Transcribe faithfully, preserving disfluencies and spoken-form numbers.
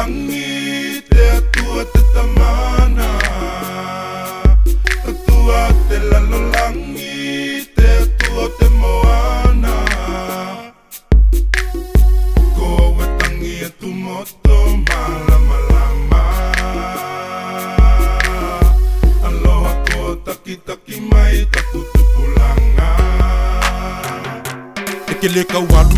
langit e atua te tamana, atua te lalo langit e atua te moana. Ko watangi atu moto malama lama, aloha ko taki taki mai taku tupulanga. Eke le kaualu